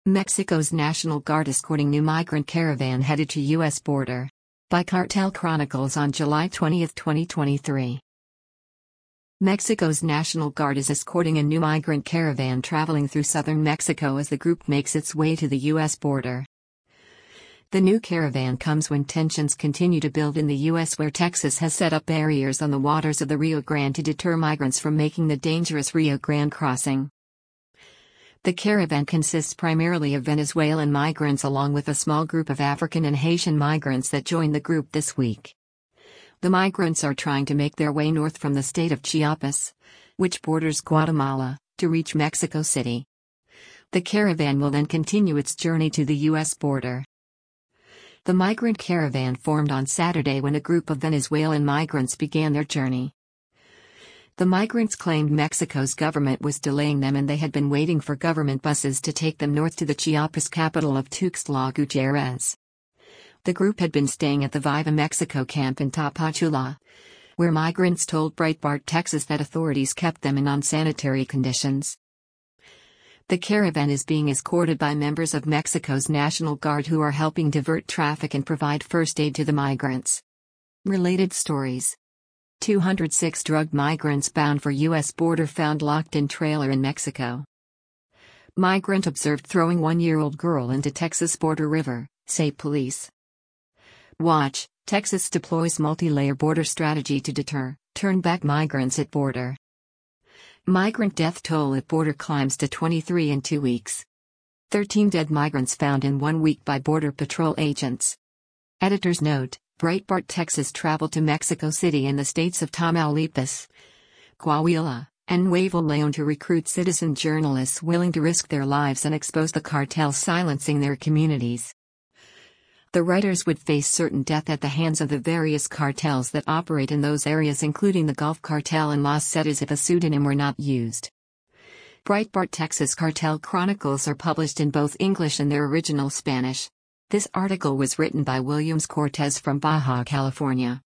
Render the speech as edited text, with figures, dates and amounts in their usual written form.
Mexico's National Guard escorting new migrant caravan headed to U.S. border. By Cartel Chronicles on July 20, 2023. Mexico's National Guard is escorting a new migrant caravan traveling through southern Mexico as the group makes its way to the U.S. border. The new caravan comes when tensions continue to build in the U.S., where Texas has set up barriers on the waters of the Rio Grande to deter migrants from making the dangerous Rio Grande crossing. The caravan consists primarily of Venezuelan migrants along with a small group of African and Haitian migrants that joined the group this week. The migrants are trying to make their way north from the state of Chiapas, which borders Guatemala, to reach Mexico City. The caravan will then continue its journey to the U.S. border. The migrant caravan formed on Saturday when a group of Venezuelan migrants began their journey. The migrants claimed Mexico's government was delaying them and they had been waiting for government buses to take them north to the Chiapas capital of Tuxtla Gutierrez. The group had been staying at the Viva Mexico camp in Tapachula, where migrants told Breitbart Texas that authorities kept them in unsanitary conditions. The caravan is being escorted by members of Mexico's National Guard who are helping divert traffic and provide first aid to the migrants. Related stories. 206 drugged migrants bound for U.S. border found locked in trailer in Mexico. Migrant observed throwing one-year-old girl into Texas border river, say police. Watch, Texas deploys multi-layer border strategy to deter, turn back migrants at border. Migrant death toll at border climbs to 23 in 2 weeks. 13 dead migrants found in 1 week by Border Patrol agents. Editor's note: Breitbart Texas traveled to Mexico City and the states of Tamaulipas, Coahuila, and Nuevo León to recruit citizen journalists willing to risk their lives and expose the cartels silencing their communities. The writers would face certain death at the hands of the various cartels that operate in those areas, including the Gulf Cartel and Los Zetas, if a pseudonym were not used. Breitbart Texas Cartel Chronicles are published in both English and their original Spanish. This article was written by Williams Cortez from Baja California.